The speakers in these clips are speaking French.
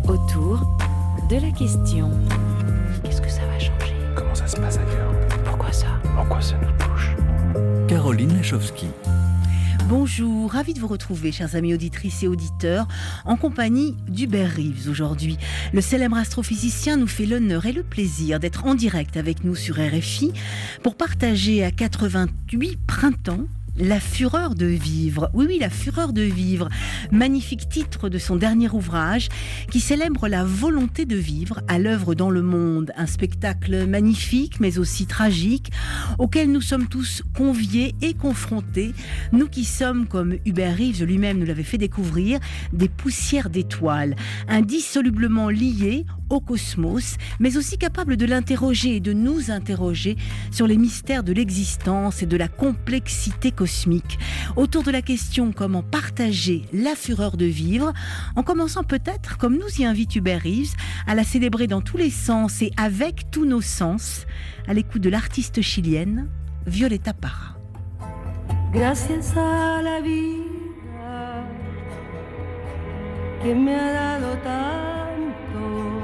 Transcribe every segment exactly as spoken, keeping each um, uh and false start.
Autour de la question. Qu'est-ce que ça va changer? Comment ça se passe ailleurs? Pourquoi ça? Pourquoi ça nous touche? Caroline Lachowski. Bonjour, ravi de vous retrouver, chers amis auditrices et auditeurs, en compagnie d'Hubert Reeves aujourd'hui. Le célèbre astrophysicien nous fait l'honneur et le plaisir d'être en direct avec nous sur R F I pour partager à quatre-vingt-huit printemps La fureur de vivre. Oui, oui, La fureur de vivre. Magnifique titre de son dernier ouvrage qui célèbre la volonté de vivre à l'œuvre dans le monde. Un spectacle magnifique mais aussi tragique auquel nous sommes tous conviés et confrontés. Nous qui sommes, comme Hubert Reeves lui-même nous l'avait fait découvrir, des poussières d'étoiles, indissolublement liées au cosmos, mais aussi capables de l'interroger et de nous interroger sur les mystères de l'existence et de la complexité cosmique. Autour de la question comment partager la fureur de vivre, en commençant peut-être, comme nous y invite Hubert Reeves, à la célébrer dans tous les sens et avec tous nos sens, à l'écoute de l'artiste chilienne Violeta Parra. Gracias a la vida que me ha dado tanto,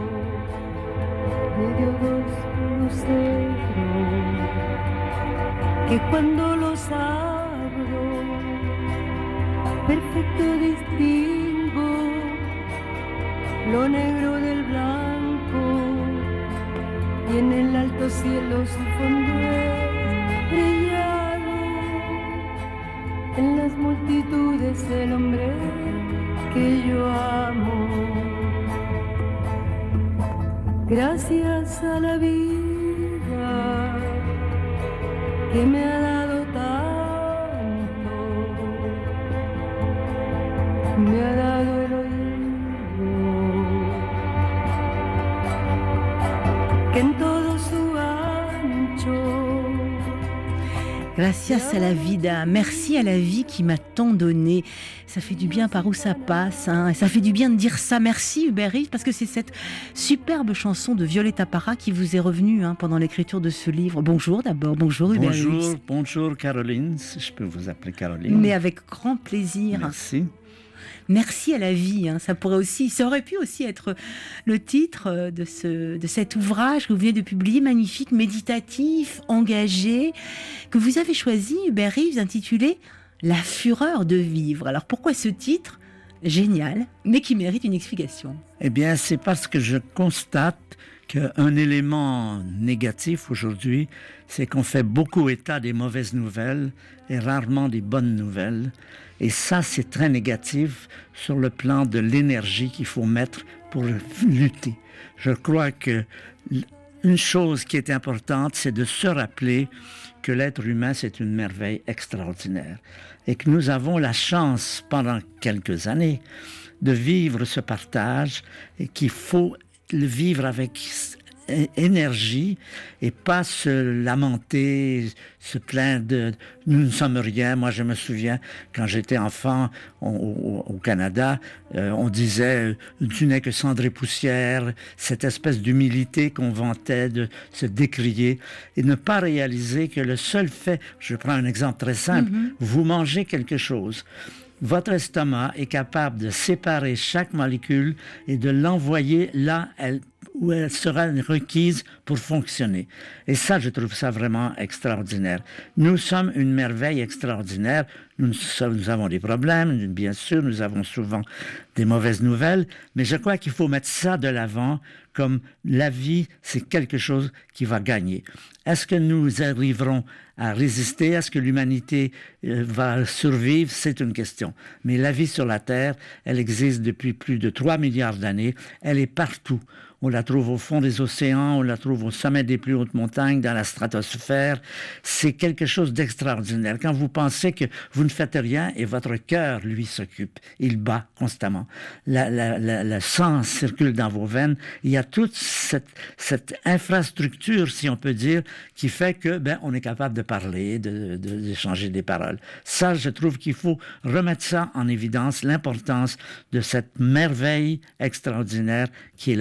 me dio dos luceros que cuando los abro perfecto distingo lo negro del blanco y en el alto cielo su fondo brillado, en las multitudes el hombre que yo amo. Gracias a la vida que me ha dado tanto, me ha dado el oído, que en todo su ancho. Gracias à la vida, merci à la vie qui m'a tant donné. Ça fait du bien par où ça passe, hein. Et ça fait du bien de dire ça. Merci Hubert Reeves, parce que c'est cette superbe chanson de Violeta Parra qui vous est revenue hein, pendant l'écriture de ce livre. Bonjour d'abord, bonjour Hubert Reeves. Bonjour, bonjour Caroline, si je peux vous appeler Caroline. Mais avec grand plaisir. Merci. Merci à la vie, hein. Ça pourrait aussi, ça aurait pu aussi être le titre de ce, de cet ouvrage que vous venez de publier, magnifique, méditatif, engagé, que vous avez choisi, Hubert Reeves, intitulé La fureur de vivre. Alors pourquoi ce titre génial, mais qui mérite une explication? Eh bien, c'est parce que je constate qu'un élément négatif aujourd'hui, c'est qu'on fait beaucoup état des mauvaises nouvelles et rarement des bonnes nouvelles. Et ça, c'est très négatif sur le plan de l'énergie qu'il faut mettre pour lutter. Je crois que une chose qui est importante, c'est de se rappeler que l'être humain, c'est une merveille extraordinaire. Et que nous avons la chance, pendant quelques années, de vivre ce partage et qu'il faut le vivre avec énergie et pas se lamenter, se plaindre de « nous ne sommes rien ». Moi, je me souviens, quand j'étais enfant on, au, au Canada, euh, on disait « tu n'es que cendre et poussière », cette espèce d'humilité qu'on vantait de se décrier et ne pas réaliser que le seul fait, je prends un exemple très simple, mm-hmm. vous mangez quelque chose, votre estomac est capable de séparer chaque molécule et de l'envoyer là elle, où elle sera requise pour fonctionner. Et ça, je trouve ça vraiment extraordinaire. Nous sommes une merveille extraordinaire. Nous, nous avons des problèmes, bien sûr, nous avons souvent des mauvaises nouvelles, mais je crois qu'il faut mettre ça de l'avant comme la vie, c'est quelque chose qui va gagner. Est-ce que nous arriverons à résister? Est-ce que l'humanité euh, va survivre? C'est une question. Mais la vie sur la Terre, elle existe depuis plus de trois milliards d'années. Elle est partout. On la trouve au fond des océans, on la trouve au sommet des plus hautes montagnes, dans la stratosphère. C'est quelque chose d'extraordinaire. Quand vous pensez que vous ne faites rien et votre cœur, lui, s'occupe, il bat constamment. La, la, la, le sang circule dans vos veines. Il y a toute cette, cette infrastructure, si on peut dire, qui fait que, ben, on est capable de parler, de, de, d'échanger des paroles. Ça, je trouve qu'il faut remettre ça en évidence, l'importance de cette merveille extraordinaire qui est la vie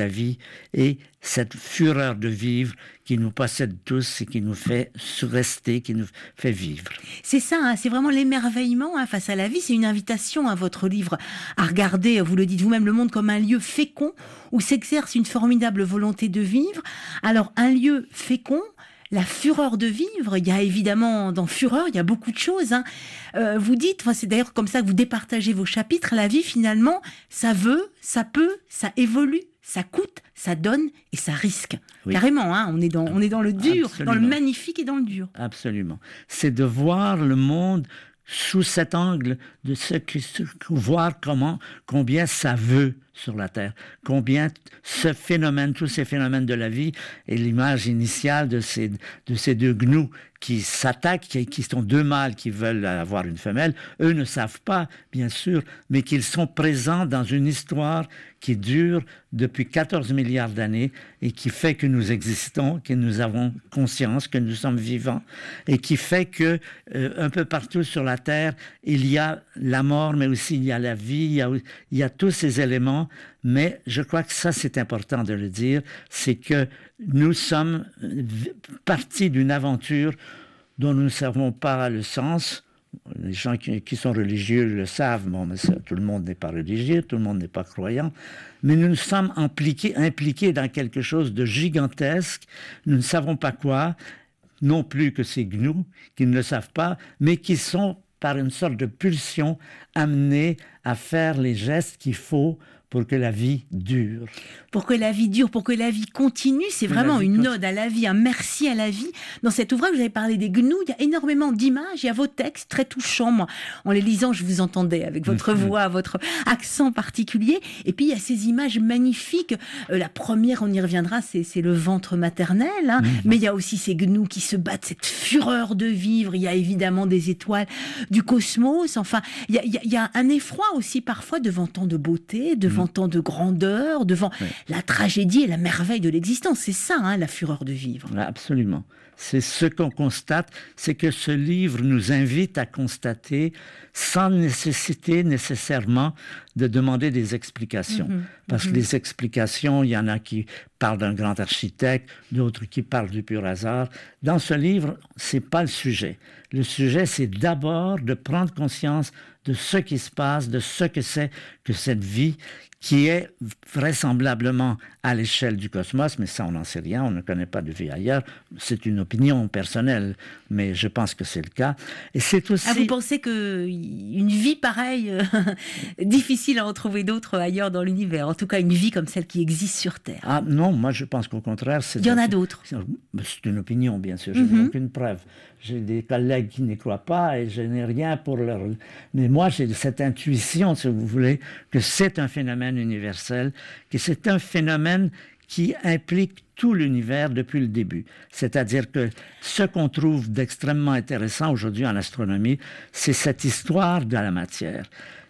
et cette fureur de vivre qui nous possède tous et qui nous fait rester, qui nous fait vivre. C'est ça, hein, c'est vraiment l'émerveillement hein, face à la vie. C'est une invitation à votre livre à regarder, vous le dites vous-même, le monde comme un lieu fécond où s'exerce une formidable volonté de vivre. Alors, un lieu fécond, la fureur de vivre, il y a évidemment dans fureur, il y a beaucoup de choses. Hein. Euh, vous dites, enfin, c'est d'ailleurs comme ça que vous départagez vos chapitres, la vie finalement, ça veut, ça peut, ça évolue, ça coûte, ça donne et ça risque. Oui. Carrément, hein, on est dans, on est dans le dur, Absolument. Dans le magnifique et dans le dur. Absolument. C'est de voir le monde sous cet angle, de ce que, voir comment, combien ça veut sur la Terre, combien ce phénomène, tous ces phénomènes de la vie, et l'image initiale de ces, de ces deux gnous qui s'attaquent, qui, qui sont deux mâles qui veulent avoir une femelle, eux ne savent pas, bien sûr, mais qu'ils sont présents dans une histoire qui dure depuis quatorze milliards d'années et qui fait que nous existons, que nous avons conscience, que nous sommes vivants, et qui fait que euh, un peu partout sur la Terre, il y a la mort, mais aussi il y a la vie, il y a, il y a tous ces éléments. Mais je crois que ça, c'est important de le dire, c'est que nous sommes partis d'une aventure dont nous ne savons pas le sens. Les gens qui, qui sont religieux le savent, bon, mais ça, tout le monde n'est pas religieux, tout le monde n'est pas croyant, mais nous nous sommes impliqués, impliqués dans quelque chose de gigantesque, nous ne savons pas quoi, non plus que ces gnous qui ne le savent pas, mais qui sont par une sorte de pulsion amenés à faire les gestes qu'il faut pour que la vie dure. Pour que la vie dure, pour que la vie continue, c'est vraiment une continue. Ode à la vie, un merci à la vie. Dans cet ouvrage, vous avez parlé des gnous, il y a énormément d'images, il y a vos textes très touchants. Moi, en les lisant, je vous entendais avec votre voix, votre accent particulier. Et puis, il y a ces images magnifiques. Euh, la première, on y reviendra, c'est, c'est le ventre maternel. Hein. Mmh. Mais il y a aussi ces gnous qui se battent, cette fureur de vivre. Il y a évidemment des étoiles du cosmos. Enfin, il y a, il y a, il y a un effroi aussi parfois devant tant de beauté, devant mmh. tant de grandeur, devant oui. la tragédie et la merveille de l'existence. C'est ça, hein, la fureur de vivre. Absolument. C'est ce qu'on constate, c'est que ce livre nous invite à constater sans nécessiter nécessairement de demander des explications. Mmh, Parce mmh. que les explications, il y en a qui parlent d'un grand architecte, d'autres qui parlent du pur hasard. Dans ce livre, c'est pas le sujet. Le sujet, c'est d'abord de prendre conscience de ce qui se passe, de ce que c'est que cette vie qui est vraisemblablement à l'échelle du cosmos, mais ça on n'en sait rien, on ne connaît pas de vie ailleurs, c'est une opinion personnelle, mais je pense que c'est le cas. Et c'est aussi... Ah, vous pensez qu'une vie pareille, euh, difficile à en trouver d'autres ailleurs dans l'univers, en tout cas une vie comme celle qui existe sur Terre? Ah non, moi je pense qu'au contraire... C'est Il y en a d'autres. C'est une opinion, bien sûr, je n'ai mm-hmm. aucune preuve. J'ai des collègues qui n'y croient pas et je n'ai rien pour leur... Mais moi j'ai cette intuition, si vous voulez, que c'est un phénomène universel, que c'est un phénomène qui implique tout l'univers depuis le début. C'est-à-dire que ce qu'on trouve d'extrêmement intéressant aujourd'hui en astronomie, c'est cette histoire de la matière.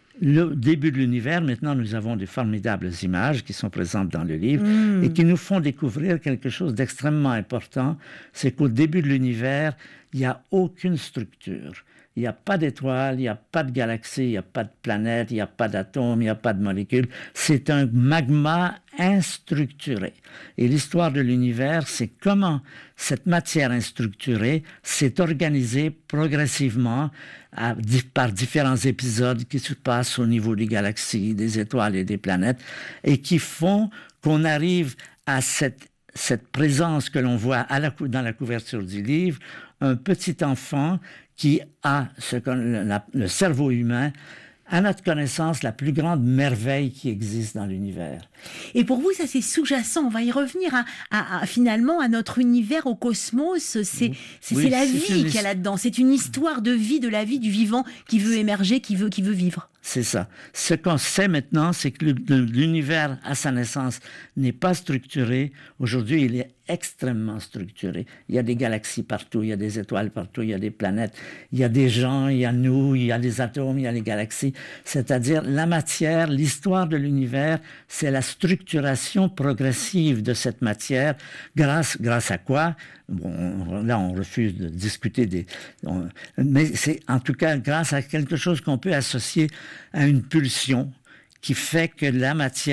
Le début de l'univers, maintenant nous avons des formidables images qui sont présentes dans le livre mmh. et qui nous font découvrir quelque chose d'extrêmement important, c'est qu'au début de l'univers, il n'y a aucune structure. Il n'y a pas d'étoiles, il n'y a pas de galaxies, il n'y a pas de planètes, il n'y a pas d'atomes, il n'y a pas de molécules. C'est un magma instructuré. Et l'histoire de l'univers, c'est comment cette matière instructurée s'est organisée progressivement à, par différents épisodes qui se passent au niveau des galaxies, des étoiles et des planètes, et qui font qu'on arrive à cette, cette présence que l'on voit à la, dans la couverture du livre, un petit enfant qui a ce, le, le cerveau humain, à notre connaissance, la plus grande merveille qui existe dans l'univers. Et pour vous, ça c'est sous-jacent. On va y revenir à, à, à, finalement à notre univers, au cosmos. C'est, c'est, oui, c'est la vie qu'il y a là-dedans. C'est une histoire de vie, de la vie du vivant qui veut émerger, qui veut, qui veut vivre. C'est ça. Ce qu'on sait maintenant, c'est que l'univers, à sa naissance, n'est pas structuré. Aujourd'hui, il est extrêmement structuré. Il y a des galaxies partout, il y a des étoiles partout, il y a des planètes, il y a des gens, il y a nous, il y a les atomes, il y a les galaxies. C'est-à-dire, la matière, l'histoire de l'univers, c'est la structuration progressive de cette matière. Grâce, grâce à quoi? Bon, là, on refuse de discuter des... On, mais c'est en tout cas grâce à quelque chose qu'on peut associer à une pulsion qui fait que la matière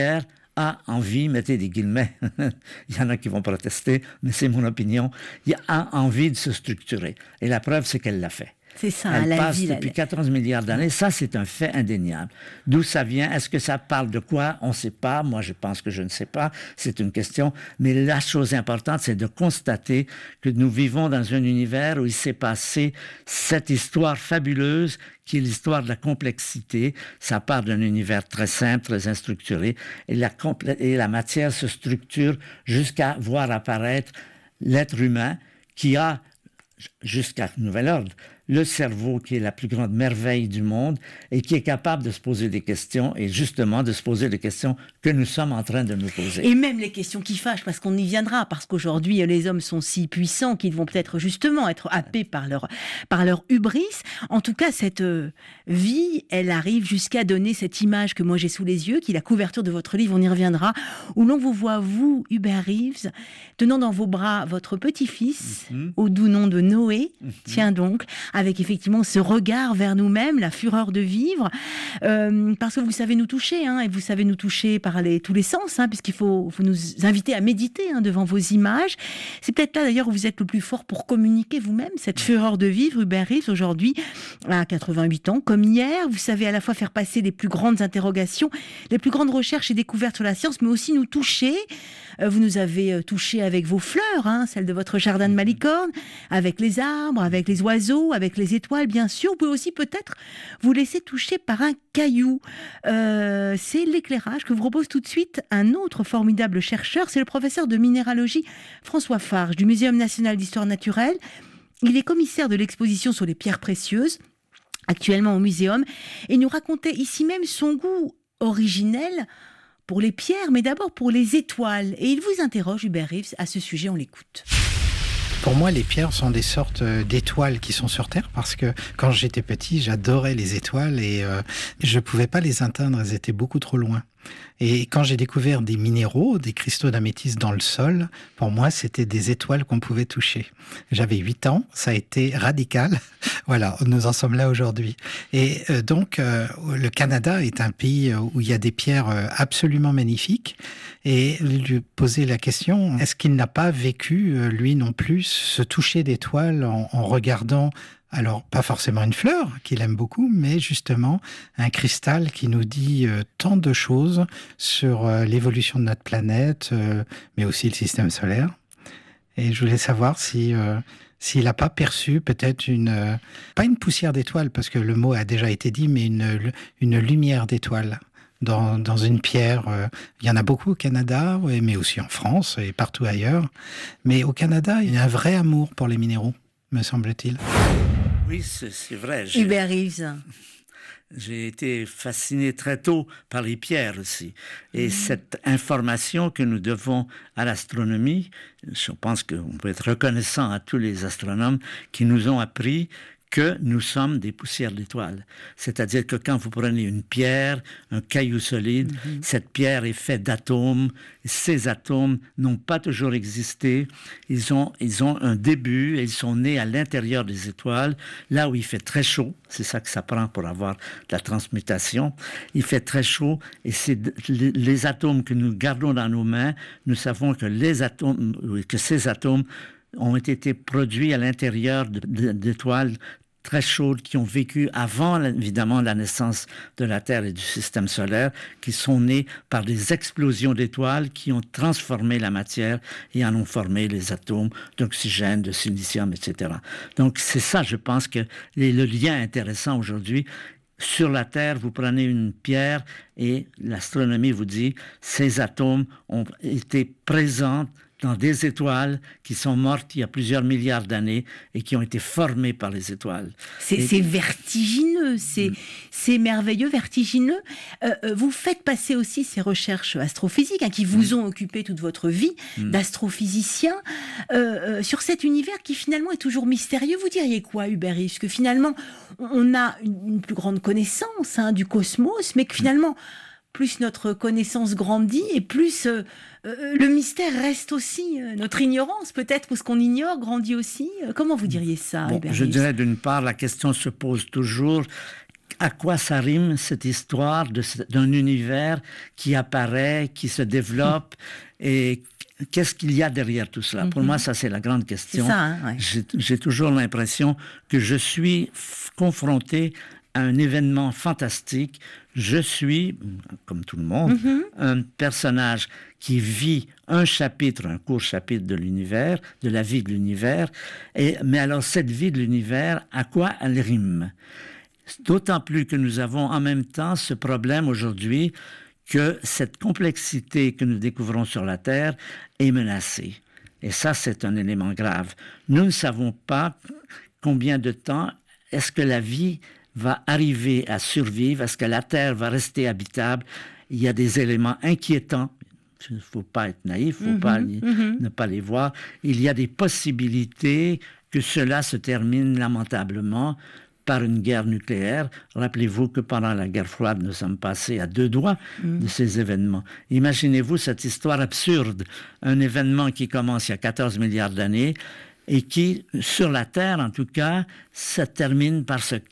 a envie, mettez des guillemets, il y en a qui vont protester, mais c'est mon opinion, il a envie de se structurer. Et la preuve, c'est qu'elle l'a fait. C'est ça, Elle la passe vie, depuis la... quatorze milliards d'années. Ça, c'est un fait indéniable. D'où ça vient? Est-ce que ça parle de quoi? On ne sait pas. Moi, je pense que je ne sais pas. C'est une question. Mais la chose importante, c'est de constater que nous vivons dans un univers où il s'est passé cette histoire fabuleuse qui est l'histoire de la complexité. Ça part d'un univers très simple, très instructuré. Et la, complé- et la matière se structure jusqu'à voir apparaître l'être humain qui a, jusqu'à nouvel ordre, le cerveau qui est la plus grande merveille du monde et qui est capable de se poser des questions et justement de se poser des questions que nous sommes en train de nous poser. Et même les questions qui fâchent, parce qu'on y viendra, parce qu'aujourd'hui les hommes sont si puissants qu'ils vont peut-être justement être happés par leur, par leur hubris. En tout cas, cette euh, vie, elle arrive jusqu'à donner cette image que moi j'ai sous les yeux, qui est la couverture de votre livre, on y reviendra, où l'on vous voit, vous, Hubert Reeves, tenant dans vos bras votre petit-fils, mm-hmm. au doux nom de Noé, mm-hmm. tiens donc, avec effectivement ce regard vers nous-mêmes, la fureur de vivre, euh, parce que vous savez nous toucher, hein, et vous savez nous toucher par les, tous les sens, hein, puisqu'il faut, faut nous inviter à méditer hein, devant vos images. C'est peut-être là d'ailleurs où vous êtes le plus fort pour communiquer vous-même cette fureur de vivre. Hubert Reeves, aujourd'hui, à quatre-vingt-huit ans, comme hier, vous savez à la fois faire passer les plus grandes interrogations, les plus grandes recherches et découvertes sur la science, mais aussi nous toucher. Euh, vous nous avez euh, touché avec vos fleurs, hein, celles de votre jardin de Malicorne, avec les arbres, avec les oiseaux, avec les étoiles, bien sûr. Vous pouvez aussi peut-être vous laisser toucher par un caillou. Euh, c'est l'éclairage que vous propose tout de suite un autre formidable chercheur. C'est le professeur de minéralogie François Farge du Muséum national d'histoire naturelle. Il est commissaire de l'exposition sur les pierres précieuses, actuellement au Muséum, et nous racontait ici même son goût originel pour les pierres, mais d'abord pour les étoiles. Et il vous interroge, Hubert Reeves, à ce sujet, on l'écoute. Pour moi, les pierres sont des sortes d'étoiles qui sont sur Terre parce que quand j'étais petit, j'adorais les étoiles et euh, je ne pouvais pas les atteindre, elles étaient beaucoup trop loin. Et quand j'ai découvert des minéraux, des cristaux d'améthyste dans le sol, pour moi, c'était des étoiles qu'on pouvait toucher. J'avais huit ans, ça a été radical. Voilà, nous en sommes là aujourd'hui. Et euh, donc, euh, le Canada est un pays où il y a des pierres absolument magnifiques. Et lui poser la question, est-ce qu'il n'a pas vécu, lui non plus, ce toucher d'étoiles en, en regardant, alors pas forcément une fleur qu'il aime beaucoup, mais justement un cristal qui nous dit euh, tant de choses sur euh, l'évolution de notre planète, euh, mais aussi le système solaire. Et je voulais savoir si euh, s'il n'a pas perçu peut-être une, euh, pas une poussière d'étoiles, parce que le mot a déjà été dit, mais une, une lumière d'étoiles. Dans, dans une pierre. Euh, il y en a beaucoup au Canada, ouais, mais aussi en France et partout ailleurs. Mais au Canada, il y a un vrai amour pour les minéraux, me semble-t-il. Oui, c'est, c'est vrai. J'ai, Hubert Reeves. J'ai été fasciné très tôt par les pierres aussi. Et mmh. cette information que nous devons à l'astronomie, je pense qu'on peut être reconnaissant à tous les astronomes qui nous ont appris que nous sommes des poussières d'étoiles. C'est-à-dire que quand vous prenez une pierre, un caillou solide, mm-hmm. cette pierre est faite d'atomes. Ces atomes n'ont pas toujours existé. Ils ont, ils ont un début et ils sont nés à l'intérieur des étoiles, là où il fait très chaud. C'est ça que ça prend pour avoir de la transmutation. Il fait très chaud et c'est les, les atomes que nous gardons dans nos mains, nous savons que les atomes, que ces atomes ont été produits à l'intérieur de, de, d'étoiles très chaudes qui ont vécu avant, évidemment, la naissance de la Terre et du système solaire, qui sont nées par des explosions d'étoiles qui ont transformé la matière et en ont formé les atomes d'oxygène, de silicium, et cetera. Donc, c'est ça, je pense, que le lien intéressant aujourd'hui. Sur la Terre, vous prenez une pierre et l'astronomie vous dit ces atomes ont été présents dans des étoiles qui sont mortes il y a plusieurs milliards d'années et qui ont été formées par les étoiles. C'est, et... c'est vertigineux, c'est, mm. c'est merveilleux, vertigineux. Euh, vous faites passer aussi ces recherches astrophysiques hein, qui vous mm. ont occupé toute votre vie mm. d'astrophysicien euh, euh, sur cet univers qui finalement est toujours mystérieux. Vous diriez quoi, Hubert Reeves ? Que finalement, on a une, une plus grande connaissance hein, du cosmos, mais que finalement... Mm. plus notre connaissance grandit et plus euh, euh, le mystère reste aussi. Euh, notre ignorance, peut-être, ou ce qu'on ignore, grandit aussi. Euh, comment vous diriez ça, bon, Hubert Je Reeves ? dirais, d'une part, la question se pose toujours à quoi ça rime cette histoire de, d'un univers qui apparaît, qui se développe et qu'est-ce qu'il y a derrière tout cela? Mm-hmm. Pour moi, ça, c'est la grande question. C'est ça, hein, ouais. j'ai, j'ai toujours l'impression que je suis f- confronté à un événement fantastique. Je suis, comme tout le monde, mm-hmm. un personnage qui vit un chapitre, un court chapitre de l'univers, de la vie de l'univers. Et, mais alors, cette vie de l'univers, à quoi elle rime? D'autant plus que nous avons en même temps ce problème aujourd'hui que cette complexité que nous découvrons sur la Terre est menacée. Et ça, c'est un élément grave. Nous ne savons pas combien de temps est-ce que la vie va arriver à survivre, est-ce que la Terre va rester habitable. Il y a des éléments inquiétants. Il ne faut pas être naïf, il ne faut mm-hmm, pas mm-hmm. ne pas les voir. Il y a des possibilités que cela se termine lamentablement par une guerre nucléaire. Rappelez-vous que pendant la guerre froide, nous sommes passés à deux doigts mmh. de ces événements. Imaginez-vous cette histoire absurde, un événement qui commence il y a quatorze milliards d'années et qui, sur la Terre en tout cas, se termine par ce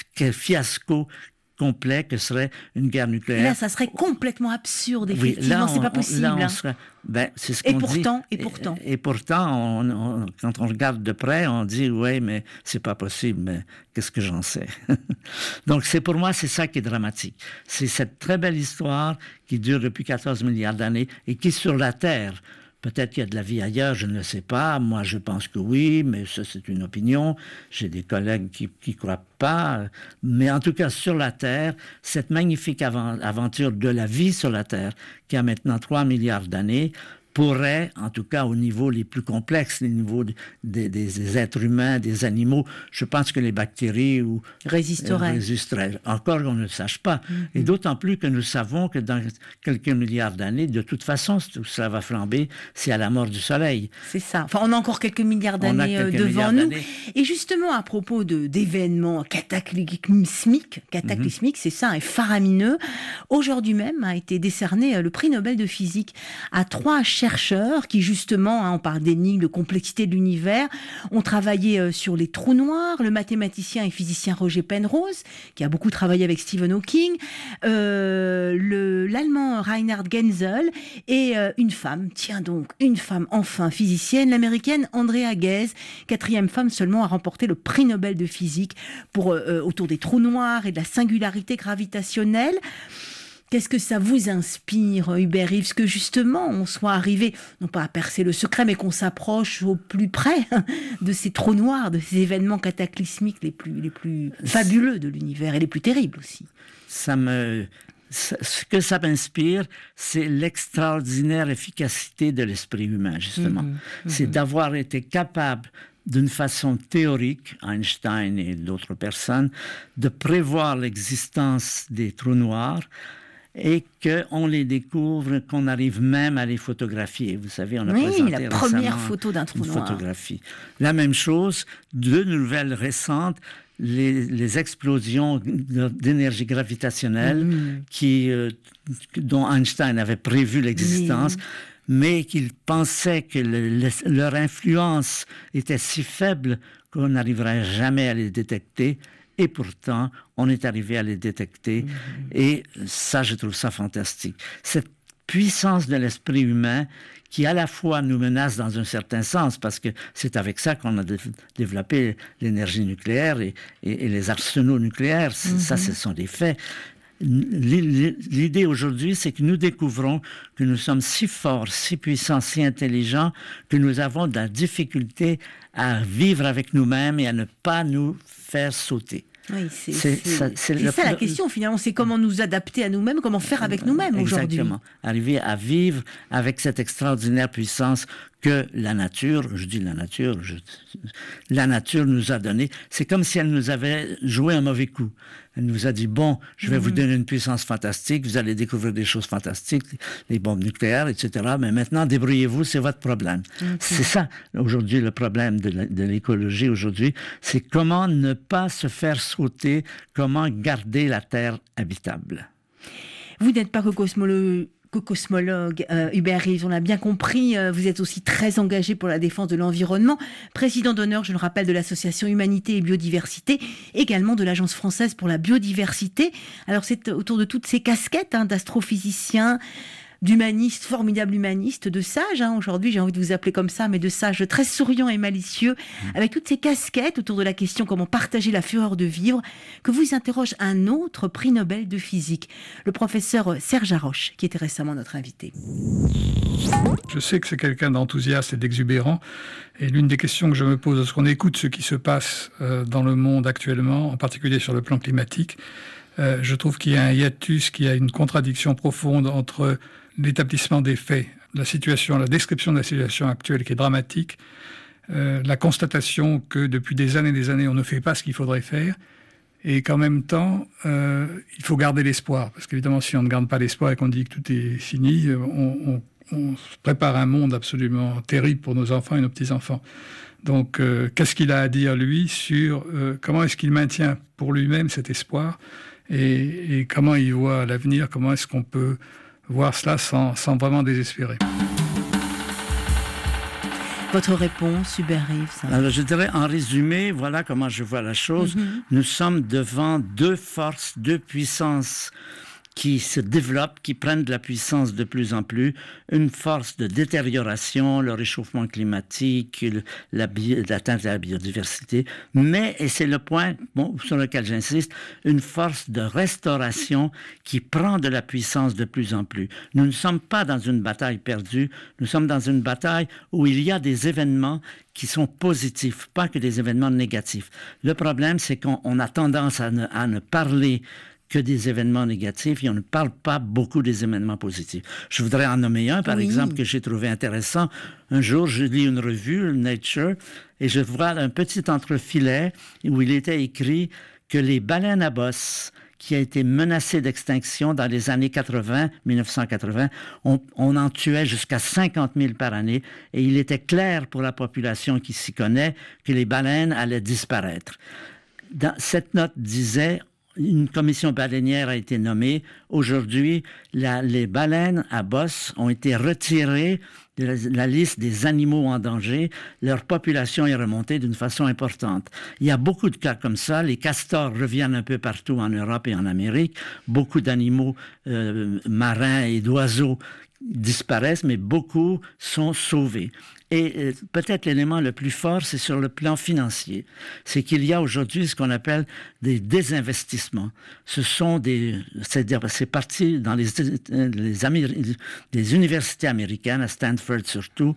fiasco complet que serait une guerre nucléaire. Là, ça serait complètement absurde, effectivement, oui, là, on, c'est pas possible. Là, on serait, ben, c'est ce et, qu'on pourtant, dit. et pourtant, et, et pourtant, on, on, quand on regarde de près, on dit, oui, mais c'est pas possible, mais qu'est-ce que j'en sais? Donc, c'est pour moi, c'est ça qui est dramatique. C'est cette très belle histoire qui dure depuis quatorze milliards d'années et qui, sur la Terre, peut-être qu'il y a de la vie ailleurs, je ne le sais pas. Moi, je pense que oui, mais ça, c'est une opinion. J'ai des collègues qui ne croient pas. Mais en tout cas, sur la Terre, cette magnifique avant- aventure de la vie sur la Terre, qui a maintenant trois milliards d'années, pourrait, en tout cas au niveau les plus complexes, les niveaux de, de, des, des êtres humains, des animaux, je pense que les bactéries ou, résisteraient. Euh, résisteraient. Encore qu'on ne le sache pas. Mm-hmm. Et d'autant plus que nous savons que dans quelques milliards d'années, de toute façon, tout cela va flamber, c'est à la mort du Soleil. C'est ça. Enfin, on a encore quelques milliards d'années quelques devant milliards nous. D'années. Et justement, à propos de, d'événements cataclysmiques, cataclysmiques, mm-hmm. c'est ça, et faramineux, aujourd'hui même a été décerné le prix Nobel de physique à trois chercheurs qui justement, hein, on parle d'énigmes, de complexité de l'univers, ont travaillé euh, sur les trous noirs, le mathématicien et physicien Roger Penrose, qui a beaucoup travaillé avec Stephen Hawking, euh, le, l'allemand Reinhard Genzel et euh, une femme, tiens donc, une femme enfin physicienne, l'américaine Andrea Ghez, quatrième femme seulement à remporter le prix Nobel de physique pour, euh, autour des trous noirs et de la singularité gravitationnelle. Qu'est-ce que ça vous inspire, Hubert Reeves, que justement on soit arrivé, non pas à percer le secret, mais qu'on s'approche au plus près de ces trous noirs, de ces événements cataclysmiques les plus, les plus fabuleux de l'univers et les plus terribles aussi? Ça me... Ce que ça m'inspire, c'est l'extraordinaire efficacité de l'esprit humain, justement. Mmh, mmh. C'est d'avoir été capable d'une façon théorique, Einstein et d'autres personnes, de prévoir l'existence des trous noirs et qu'on les découvre, qu'on arrive même à les photographier. Vous savez, on a oui, présenté la première photo d'un trou noir. Photographie. La même chose, deux nouvelles récentes, les, les explosions d'énergie gravitationnelle mmh. qui, euh, dont Einstein avait prévu l'existence, mmh. mais qu'il pensait que le, le, leur influence était si faible qu'on n'arriverait jamais à les détecter. Et pourtant, on est arrivé à les détecter. Mmh. Et ça, je trouve ça fantastique. Cette puissance de l'esprit humain qui, à la fois, nous menace dans un certain sens, parce que c'est avec ça qu'on a dé- développé l'énergie nucléaire et, et, et les arsenaux nucléaires. Mmh. Ça, ce sont des faits. L'idée aujourd'hui, c'est que nous découvrons que nous sommes si forts, si puissants, si intelligents, que nous avons de la difficulté à vivre avec nous-mêmes et à ne pas nous faire sauter. Oui, c'est, c'est, c'est, ça, c'est, c'est le, ça la question finalement, c'est comment nous adapter à nous-mêmes, comment faire avec nous-mêmes aujourd'hui. Exactement, arriver à vivre avec cette extraordinaire puissance que la nature, je dis la nature, je, la nature nous a donné. C'est comme si elle nous avait joué un mauvais coup. Elle nous a dit, bon, je vais mmh. vous donner une puissance fantastique, vous allez découvrir des choses fantastiques, les bombes nucléaires, et cetera. Mais maintenant, débrouillez-vous, c'est votre problème. Mmh. C'est ça, aujourd'hui, le problème de, la, de l'écologie aujourd'hui, c'est comment ne pas se faire sauter, comment garder la Terre habitable. Vous n'êtes pas que cosmologue, cosmologue euh, Hubert Reeves, on l'a bien compris, euh, vous êtes aussi très engagé pour la défense de l'environnement, président d'honneur, je le rappelle, de l'association Humanité et Biodiversité, également de l'Agence française pour la biodiversité. Alors c'est autour de toutes ces casquettes hein, d'astrophysicien, d'humaniste, formidable humaniste, de sage, hein, aujourd'hui j'ai envie de vous appeler comme ça, mais de sage très souriant et malicieux, mmh. avec toutes ces casquettes autour de la question comment partager la fureur de vivre, que vous interroge un autre prix Nobel de physique, le professeur Serge Haroche, qui était récemment notre invité. Je sais que c'est quelqu'un d'enthousiaste et d'exubérant, et l'une des questions que je me pose lorsqu'on écoute ce qui se passe euh, dans le monde actuellement, en particulier sur le plan climatique, euh, je trouve qu'il y a un hiatus, qu'il y a une contradiction profonde entre l'établissement des faits, la situation, la description de la situation actuelle qui est dramatique, euh, la constatation que depuis des années et des années, on ne fait pas ce qu'il faudrait faire, et qu'en même temps, euh, il faut garder l'espoir. Parce qu'évidemment, si on ne garde pas l'espoir et qu'on dit que tout est fini, on, on, on se prépare un monde absolument terrible pour nos enfants et nos petits-enfants. Donc, euh, qu'est-ce qu'il a à dire, lui, sur euh, comment est-ce qu'il maintient pour lui-même cet espoir et, et comment il voit l'avenir, comment est-ce qu'on peut voir cela sans, sans vraiment désespérer. Votre réponse, Hubert Reeves? Alors, je dirais, en résumé, voilà comment je vois la chose. Mm-hmm. Nous sommes devant deux forces, deux puissances qui se développent, qui prennent de la puissance de plus en plus, une force de détérioration, le réchauffement climatique, la bio, l'atteinte à la biodiversité, mais, et c'est le point bon, sur lequel j'insiste, une force de restauration qui prend de la puissance de plus en plus. Nous ne sommes pas dans une bataille perdue, nous sommes dans une bataille où il y a des événements qui sont positifs, pas que des événements négatifs. Le problème, c'est qu'on on a tendance à ne, à ne parler que des événements négatifs, et on ne parle pas beaucoup des événements positifs. Je voudrais en nommer un, par oui. exemple, que j'ai trouvé intéressant. Un jour, je lis une revue, Nature, et je vois un petit entrefilet où il était écrit que les baleines à bosse, qui a été menacée d'extinction dans les années quatre-vingt, dix-neuf cent quatre-vingt, on, on en tuait jusqu'à cinquante mille par année, et il était clair pour la population qui s'y connaît que les baleines allaient disparaître. Dans, cette note disait... Une commission baleinière a été nommée. Aujourd'hui, la, les baleines à bosse ont été retirées de la, la liste des animaux en danger. Leur population est remontée d'une façon importante. Il y a beaucoup de cas comme ça. Les castors reviennent un peu partout en Europe et en Amérique. Beaucoup d'animaux euh, marins et d'oiseaux disparaissent, mais beaucoup sont sauvés. Et euh, peut-être l'élément le plus fort, c'est sur le plan financier. C'est qu'il y a aujourd'hui ce qu'on appelle des désinvestissements. Ce sont des... C'est-à-dire, c'est parti dans les, les, Améri- les universités américaines, à Stanford surtout.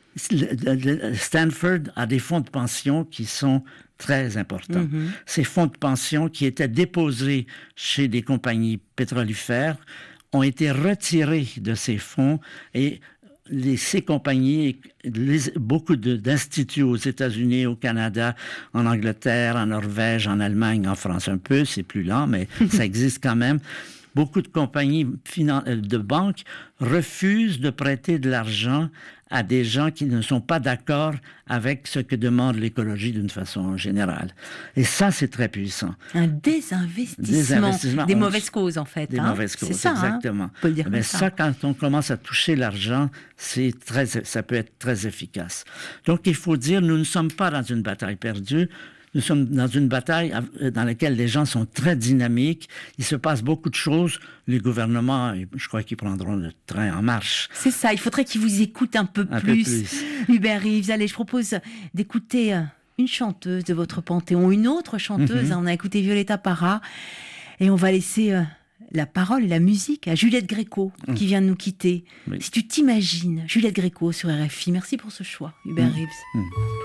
Stanford a des fonds de pension qui sont très importants. Mm-hmm. Ces fonds de pension qui étaient déposés chez des compagnies pétrolifères ont été retirés de ces fonds et les, ces compagnies, les, beaucoup de, d'instituts aux États-Unis, au Canada, en Angleterre, en Norvège, en Allemagne, en France un peu, c'est plus lent, mais ça existe quand même. Beaucoup de compagnies finan- de banques refusent de prêter de l'argent à des gens qui ne sont pas d'accord avec ce que demande l'écologie d'une façon générale. Et ça, c'est très puissant. Un désinvestissement, désinvestissement des on... mauvaises causes, en fait. Des hein mauvaises causes, c'est ça, exactement. Hein on peut le dire Mais ça. ça, quand on commence à toucher l'argent, c'est très, ça peut être très efficace. Donc, il faut dire, nous ne sommes pas dans une bataille perdue. Nous sommes dans une bataille dans laquelle les gens sont très dynamiques. Il se passe beaucoup de choses. Les gouvernements, je crois qu'ils prendront le train en marche. C'est ça. Il faudrait qu'ils vous écoutent un peu un plus. Peu plus. Hubert Reeves, allez, je propose d'écouter une chanteuse de votre panthéon, une autre chanteuse. Mm-hmm. On a écouté Violeta Parra. Et on va laisser la parole et la musique à Juliette Gréco, mm. qui vient de nous quitter. Oui. Si tu t'imagines, Juliette Gréco sur R F I. Merci pour ce choix, Hubert mm. Reeves. Mm.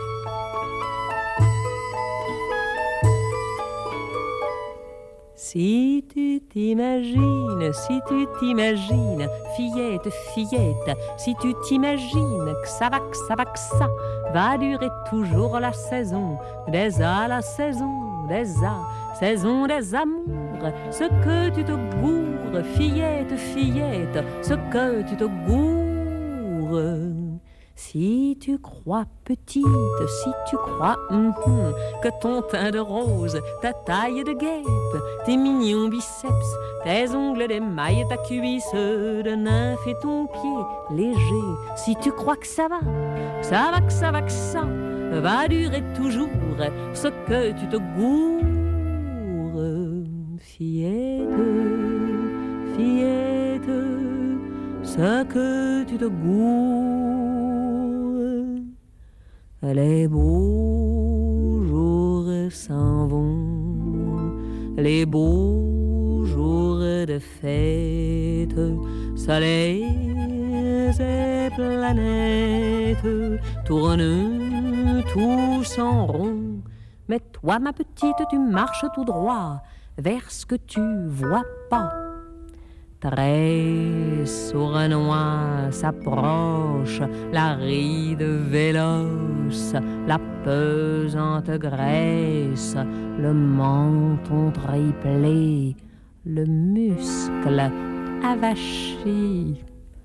Si tu t'imagines, si tu t'imagines, fillette, fillette, si tu t'imagines que ça va, que ça va, que ça va durer toujours la saison des A, la saison des A, saison des amours, ce que tu te gourres, fillette, fillette, ce que tu te gourres. Si tu crois petite, si tu crois mm-hmm, que ton teint de rose, ta taille de guêpe, tes mignons biceps, tes ongles d'émail, ta cuisse de nymphe et ton pied léger, si tu crois que ça va, que ça va, que ça va, que ça va durer toujours, ce que tu te gourres, fillette, fillette, ce que tu te gourres. Les beaux jours s'en vont, les beaux jours de fête, soleil et planètes tournent tous en rond. Mais toi, ma petite, tu marches tout droit vers ce que tu vois pas. Très sournois s'approche la ride véloce, la pesante graisse, le menton triplé, le muscle avachi.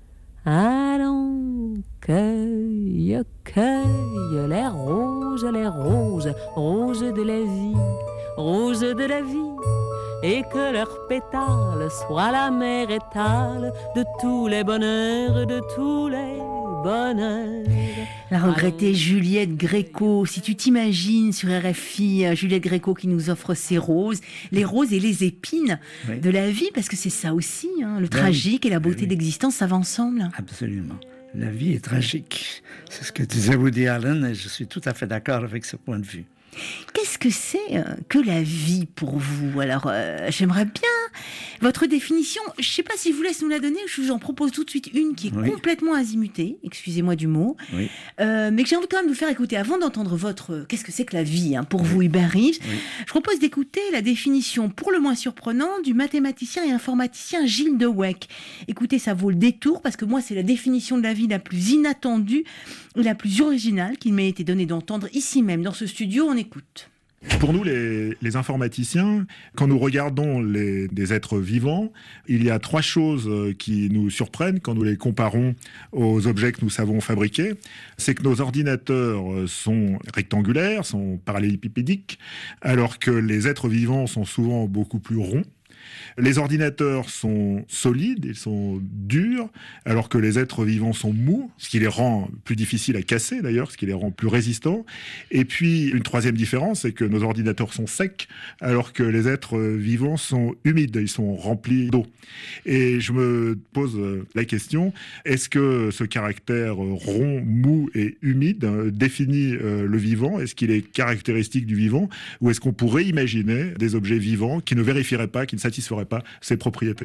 Allons, cueille, cueille les roses, les roses, roses de la vie, roses de la vie. Et que leurs pétales soient la mer étale de tous les bonheurs, de tous les bonheurs. La regrettée Juliette Gréco, si tu t'imagines sur R F I, Juliette Gréco qui nous offre ses roses, les roses et les épines oui. de la vie, parce que c'est ça aussi, hein, le oui. tragique et la beauté oui. de l'existence, ça va ensemble. Absolument. La vie est tragique. C'est ce que disait Woody Allen et je suis tout à fait d'accord avec ce point de vue. Qu'est-ce que c'est euh, que la vie pour vous? Alors, euh, j'aimerais bien votre définition. Je ne sais pas si je vous laisse nous la donner, je vous en propose tout de suite une qui est oui. complètement azimutée, excusez-moi du mot, oui. euh, mais que j'ai envie quand même de vous faire écouter avant d'entendre votre... Euh, qu'est-ce que c'est que la vie hein, pour oui. vous, Hubert Reeves oui. Je propose d'écouter la définition pour le moins surprenante du mathématicien et informaticien Gilles de Weck. Écoutez, ça vaut le détour parce que moi, c'est la définition de la vie la plus inattendue et la plus originale qu'il m'ait été donné d'entendre ici même, dans ce studio. On écoute. Pour nous, les, les informaticiens, quand nous regardons les, des êtres vivants, il y a trois choses qui nous surprennent quand nous les comparons aux objets que nous savons fabriquer. C'est que nos ordinateurs sont rectangulaires, sont parallélépipédiques, alors que les êtres vivants sont souvent beaucoup plus ronds. Les ordinateurs sont solides, ils sont durs, alors que les êtres vivants sont mous, ce qui les rend plus difficiles à casser d'ailleurs, ce qui les rend plus résistants. Et puis, une troisième différence, c'est que nos ordinateurs sont secs, alors que les êtres vivants sont humides, ils sont remplis d'eau. Et je me pose la question, est-ce que ce caractère rond, mou et humide définit le vivant? Est-ce qu'il est caractéristique du vivant? Ou est-ce qu'on pourrait imaginer des objets vivants qui ne vérifieraient pas, qui ne satisferaient pas ses propriétés?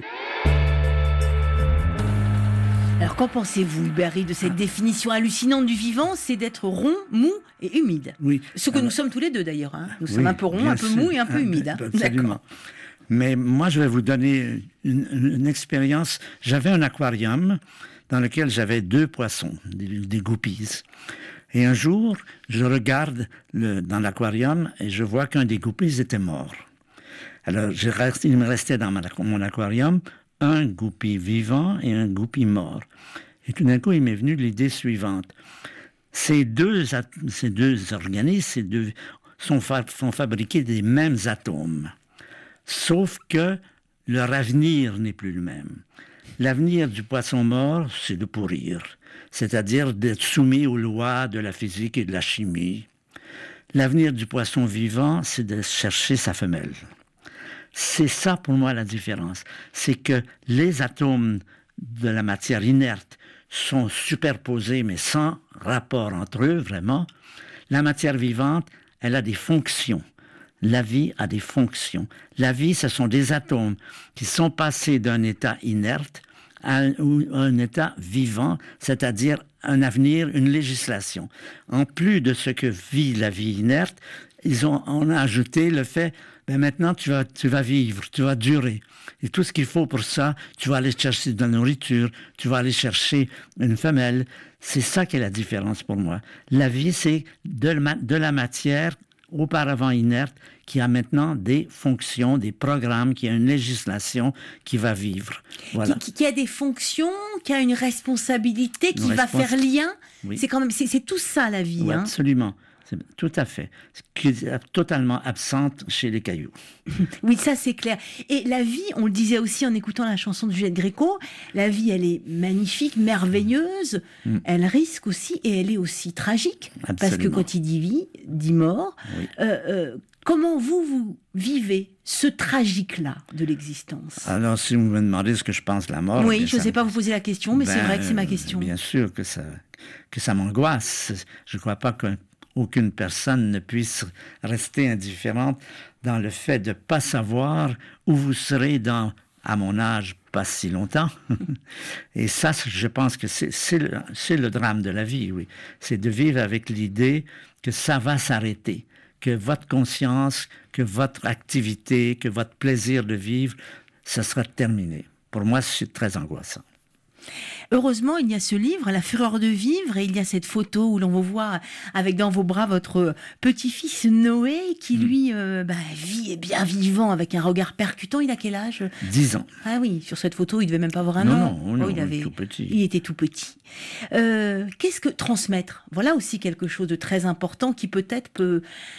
Alors qu'en pensez-vous, Hubert Reeves, de cette définition hallucinante du vivant? C'est d'être rond, mou et humide. Oui. Ce que Alors, nous sommes tous les deux d'ailleurs. Hein. Nous oui, sommes un peu ronds, un peu mous et un peu humides. Hein. Absolument. Mais moi, je vais vous donner une, une expérience. J'avais un aquarium dans lequel j'avais deux poissons, des, des guppies. Et un jour, je regarde le, dans l'aquarium et je vois qu'un des guppies était mort. Alors, je reste, il me restait dans ma, mon aquarium un goupille vivant et un goupille mort. Et tout d'un coup, il m'est venu l'idée suivante. Ces deux, ces deux organismes ces deux, sont, fa- sont fabriqués des mêmes atomes. Sauf que leur avenir n'est plus le même. L'avenir du poisson mort, c'est de pourrir. C'est-à-dire d'être soumis aux lois de la physique et de la chimie. L'avenir du poisson vivant, c'est de chercher sa femelle. C'est ça pour moi la différence. C'est que les atomes de la matière inerte sont superposés mais sans rapport entre eux vraiment. La matière vivante, elle a des fonctions. La vie a des fonctions. La vie, ce sont des atomes qui sont passés d'un état inerte à un, à un état vivant, c'est-à-dire un avenir, une législation. En plus de ce que vit la vie inerte, ils ont, on a ajouté le fait ben maintenant, tu vas, tu vas vivre, tu vas durer. Et tout ce qu'il faut pour ça, tu vas aller chercher de la nourriture, tu vas aller chercher une femelle. C'est ça qui est la différence pour moi. La vie, c'est de, de la matière auparavant inerte, qui a maintenant des fonctions, des programmes, qui a une législation qui va vivre. Voilà. Qui, qui a des fonctions, qui a une responsabilité, qui Une va respons- faire lien. Oui. C'est quand même, c'est, c'est tout ça la vie. Oui, hein. absolument. C'est tout à fait. Qui est totalement absente chez les cailloux. Oui, ça c'est clair. Et la vie, on le disait aussi en écoutant la chanson de Juliette Gréco, la vie elle est magnifique, merveilleuse, Mm. elle risque aussi et elle est aussi tragique. Parce que Absolument. quand il dit vie, dit mort. Oui. Euh, euh, comment vous, vous vivez ce tragique-là de l'existence? Alors, si vous me demandez ce que je pense de la mort... Oui, bien, je ne ça sais me- pas vous poser la question, mais c'est Ben, vrai que c'est ma euh, question. Bien sûr que ça, que ça m'angoisse. Je ne crois pas qu'aucune personne ne puisse rester indifférente dans le fait de ne pas savoir où vous serez dans, à mon âge, pas si longtemps. Et ça, je pense que c'est, c'est, le, c'est le drame de la vie, oui. C'est de vivre avec l'idée que ça va s'arrêter, que votre conscience, que votre activité, que votre plaisir de vivre, ça sera terminé. Pour moi, c'est très angoissant. Heureusement, il y a ce livre, La fureur de vivre, et il y a cette photo où l'on vous voit avec dans vos bras votre petit-fils Noé, qui lui euh, bah, vit et bien vivant avec un regard percutant. Il a quel âge? Dix ans. Ah oui, sur cette photo, il devait même pas avoir un Non, an. non, non, il avait, tout petit. il était tout petit. Euh, qu'est-ce que transmettre? Voilà aussi quelque chose de très important qui peut-être peut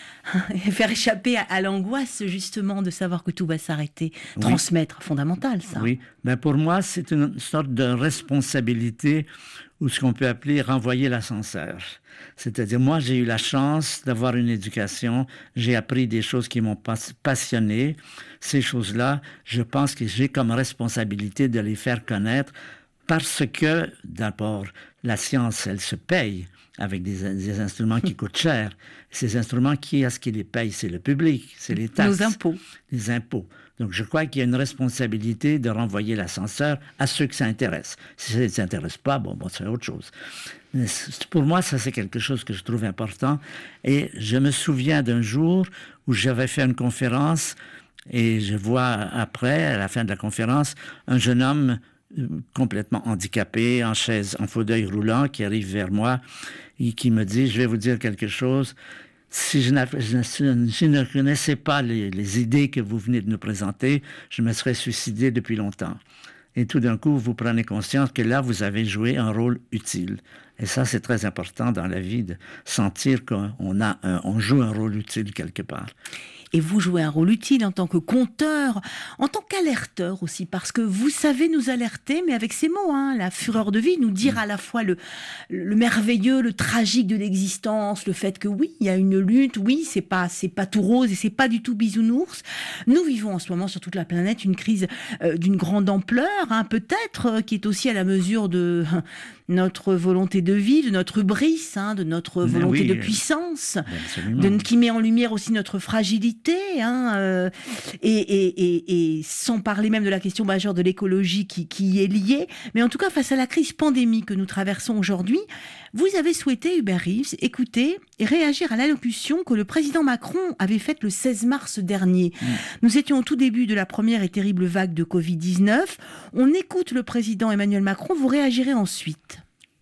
faire échapper à, à l'angoisse justement de savoir que tout va s'arrêter. Oui. Transmettre, fondamental ça. Oui, ben pour moi, c'est une sorte de responsabilité ou ce qu'on peut appeler renvoyer l'ascenseur. C'est-à-dire, moi, j'ai eu la chance d'avoir une éducation, j'ai appris des choses qui m'ont pas- passionné. Ces choses-là, je pense que j'ai comme responsabilité de les faire connaître parce que, d'abord, la science, elle se paye avec des, des instruments qui coûtent cher. Ces instruments, qui est-ce qui les paye? C'est le public, c'est les taxes. Nos impôts. Les impôts. Donc, je crois qu'il y a une responsabilité de renvoyer l'ascenseur à ceux que ça intéresse. Si ça ne les intéresse pas, bon, bon, c'est autre chose. Mais c'est- pour moi, ça, c'est quelque chose que je trouve important. Et je me souviens d'un jour où j'avais fait une conférence et je vois après, à la fin de la conférence, un jeune homme euh, complètement handicapé, en chaise, en fauteuil roulant, qui arrive vers moi et qui me dit, je vais vous dire quelque chose. Si je, n'a- je ne- je ne connaissais pas les, les idées que vous venez de nous présenter, je me serais suicidé depuis longtemps. Et tout d'un coup, vous prenez conscience que là, vous avez joué un rôle utile. Et ça, c'est très important dans la vie, de sentir qu'on a un- on joue un rôle utile quelque part. Et vous jouez un rôle utile en tant que conteur, en tant qu'alerteur aussi, parce que vous savez nous alerter, mais avec ces mots, hein, la fureur de vie, nous dire à la fois le, le merveilleux, le tragique de l'existence, le fait que oui, il y a une lutte, oui, c'est pas, c'est pas tout rose et c'est pas du tout bisounours. Nous vivons en ce moment sur toute la planète une crise euh, d'une grande ampleur, hein, peut-être, euh, qui est aussi à la mesure de euh, notre volonté de vie, de notre hubris, hein, de notre Mais volonté oui, de euh, puissance. Absolument. De, qui met en lumière aussi notre fragilité, hein, euh, et, et, et, et sans parler même de la question majeure de l'écologie qui, qui y est liée. Mais en tout cas, face à la crise pandémique que nous traversons aujourd'hui, vous avez souhaité, Hubert Reeves, écouter et réagir à l'allocution que le président Macron avait faite le seize mars dernier. Mmh. Nous étions au tout début de la première et terrible vague de covid dix-neuf. On écoute le président Emmanuel Macron, vous réagirez ensuite.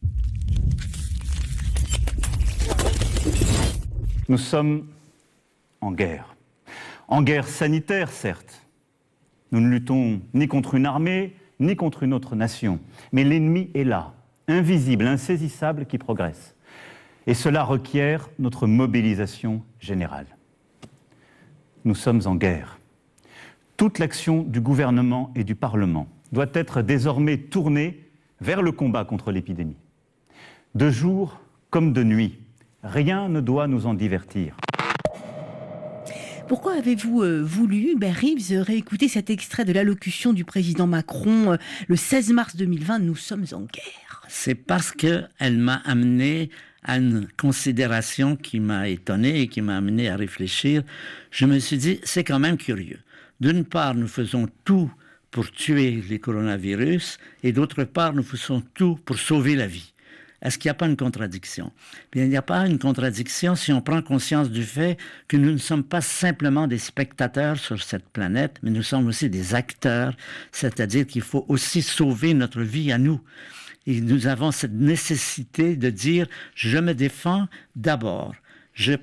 Nous sommes en guerre. En guerre sanitaire, certes. Nous ne luttons ni contre une armée, ni contre une autre nation. Mais l'ennemi est là, invisible, insaisissable, qui progresse. Et cela requiert notre mobilisation générale. Nous sommes en guerre. Toute l'action du gouvernement et du Parlement doit être désormais tournée vers le combat contre l'épidémie. De jour comme de nuit, rien ne doit nous en divertir. Pourquoi avez-vous euh, voulu, Hubert Reeves, réécouter cet extrait de l'allocution du président Macron euh, le seize mars deux mille vingt, nous sommes en guerre? C'est parce qu'elle m'a amené à une considération qui m'a étonné et qui m'a amené à réfléchir. Je me suis dit, c'est quand même curieux. D'une part, nous faisons tout pour tuer les coronavirus et d'autre part, nous faisons tout pour sauver la vie. Est-ce qu'il n'y a pas une contradiction? Bien, il n'y a pas une contradiction si on prend conscience du fait que nous ne sommes pas simplement des spectateurs sur cette planète, mais nous sommes aussi des acteurs, c'est-à-dire qu'il faut aussi sauver notre vie à nous. Et nous avons cette nécessité de dire, je me défends d'abord. Je,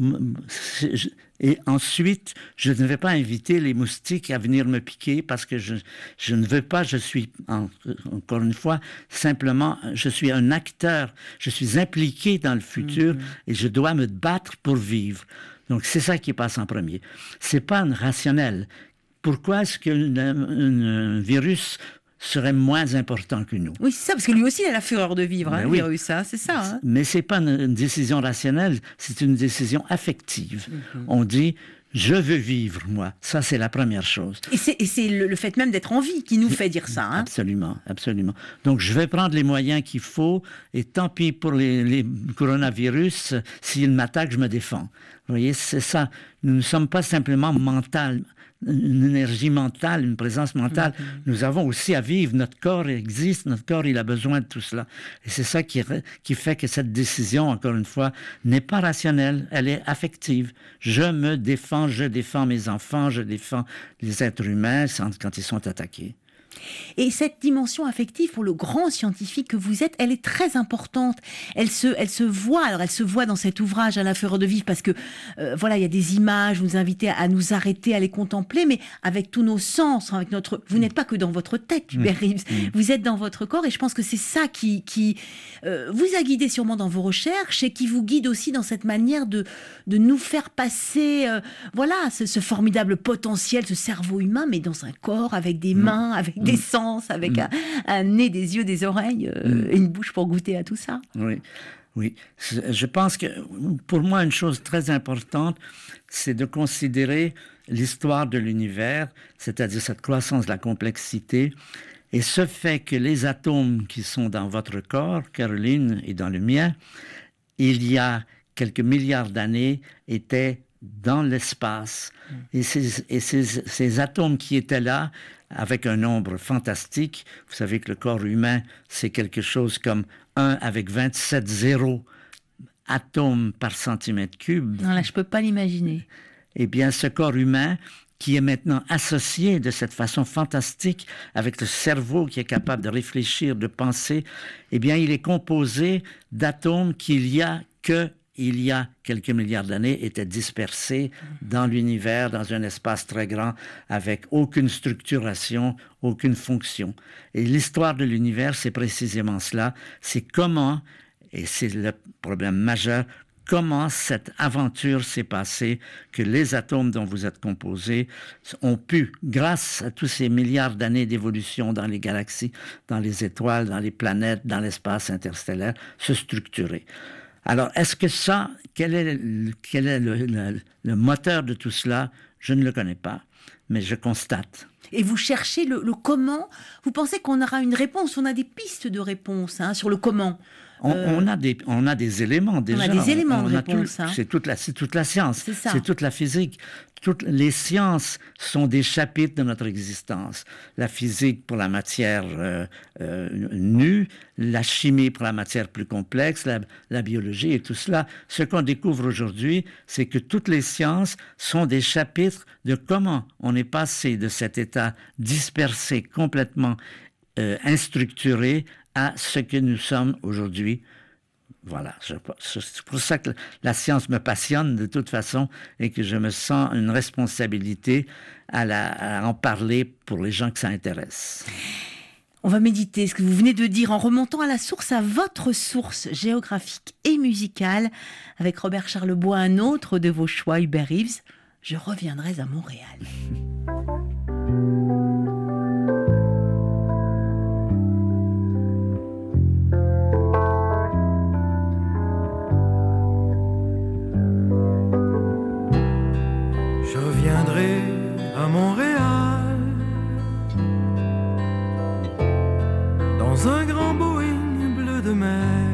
je, et ensuite, je ne vais pas inviter les moustiques à venir me piquer parce que je, je ne veux pas, je suis, en, encore une fois, simplement, je suis un acteur, je suis impliqué dans le futur mm-hmm. et je dois me battre pour vivre. Donc, c'est ça qui passe en premier. C'est pas rationnel. Pourquoi est-ce qu'un virus serait moins important que nous? Oui, c'est ça, parce que lui aussi, il a la fureur de vivre, ben hein, oui. le virus, hein, c'est ça. Hein. Mais c'est pas une, une décision rationnelle, c'est une décision affective. Mm-hmm. On dit, je veux vivre, moi. Ça, c'est la première chose. Et c'est, et c'est le, le fait même d'être en vie qui nous fait dire ça. Hein. Absolument, absolument. Donc, je vais prendre les moyens qu'il faut, et tant pis pour les, les coronavirus, s'ils m'attaquent, je me défends. Vous voyez, c'est ça. Nous ne sommes pas simplement mental. Une énergie mentale, une présence mentale. Mm-hmm. Nous avons aussi à vivre. Notre corps existe, notre corps, il a besoin de tout cela. Et c'est ça qui, qui fait que cette décision, encore une fois, n'est pas rationnelle, elle est affective. Je me défends, je défends mes enfants, je défends les êtres humains quand ils sont attaqués. Et cette dimension affective, pour le grand scientifique que vous êtes, elle est très importante. Elle se, elle se voit, alors elle se voit dans cet ouvrage à la fureur de vivre, parce que euh, voilà, il y a des images, vous nous invitez à nous arrêter, à les contempler, mais avec tous nos sens, avec notre. Vous n'êtes pas que dans votre tête, Hubert Reeves, mmh. vous êtes dans votre corps, et je pense que c'est ça qui, qui euh, vous a guidé sûrement dans vos recherches, et qui vous guide aussi dans cette manière de, de nous faire passer, euh, voilà, ce, ce formidable potentiel, ce cerveau humain, mais dans un corps, avec des mains, avec des sens, avec un, un nez, des yeux, des oreilles, euh, et une bouche pour goûter à tout ça. Oui, oui. Je pense que pour moi, une chose très importante, c'est de considérer l'histoire de l'univers, c'est-à-dire cette croissance de la complexité, et ce fait que les atomes qui sont dans votre corps, Caroline, et dans le mien, il y a quelques milliards d'années, étaient dans l'espace. Et, ces, et ces, ces atomes qui étaient là, avec un nombre fantastique, vous savez que le corps humain, c'est quelque chose comme un avec vingt-sept zéros atomes par centimètre cube. Non, là, je ne peux pas l'imaginer. Eh bien, ce corps humain, qui est maintenant associé de cette façon fantastique avec le cerveau qui est capable de réfléchir, de penser, eh bien, il est composé d'atomes qu'il y a que il y a quelques milliards d'années, étaient dispersés dans l'univers, dans un espace très grand, avec aucune structuration, aucune fonction. Et l'histoire de l'univers, c'est précisément cela. C'est comment, et c'est le problème majeur, comment cette aventure s'est passée, que les atomes dont vous êtes composés ont pu, grâce à tous ces milliards d'années d'évolution dans les galaxies, dans les étoiles, dans les planètes, dans l'espace interstellaire, se structurer. Alors, est-ce que ça, quel est, le, quel est le, le, le moteur de tout cela? Je ne le connais pas, mais je constate. Et vous cherchez le, le comment? Vous pensez qu'on aura une réponse? On a des pistes de réponse hein, sur le comment. On, euh... on, a des, on a des éléments déjà. On a des éléments on, on de réponse. Tout, hein. c'est, toute la, c'est toute la science, c'est, c'est toute la physique. Toutes les sciences sont des chapitres de notre existence. La physique pour la matière euh, euh, nue, la chimie pour la matière plus complexe, la, la biologie et tout cela. Ce qu'on découvre aujourd'hui, c'est que toutes les sciences sont des chapitres de comment on est passé de cet état dispersé, complètement euh, instructuré, à ce que nous sommes aujourd'hui. Voilà, je, c'est pour ça que la science me passionne de toute façon et que je me sens une responsabilité à, la, à en parler pour les gens que ça intéresse. On va méditer ce que vous venez de dire en remontant à la source, à votre source géographique et musicale, avec Robert Charlebois, un autre de vos choix, Hubert Reeves. Je reviendrai à Montréal. À Montréal, dans un grand Boeing bleu de mer,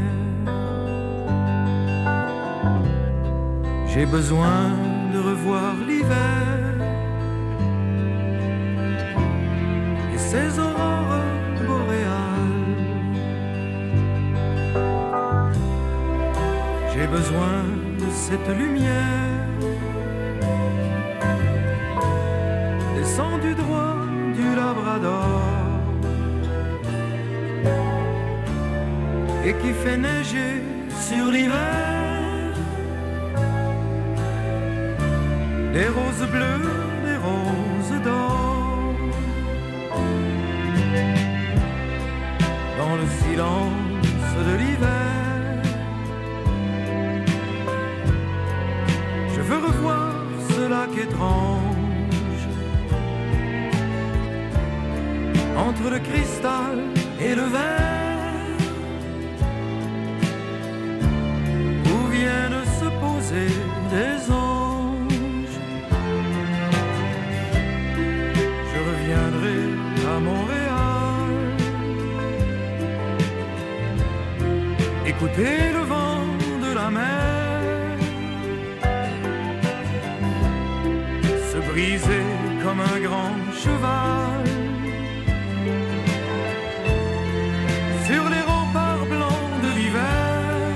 j'ai besoin de revoir l'hiver et ses aurores boréales. J'ai besoin de cette lumière du droit du Labrador et qui fait neiger sur l'hiver des roses bleues, des roses d'or. Dans le silence de l'hiver, je veux revoir ce lac étrange, entre le cristal et le verre, où viennent se poser des anges. Je reviendrai à Montréal, écouter le vent de la mer se briser comme un grand cheval sur les remparts blancs de l'hiver.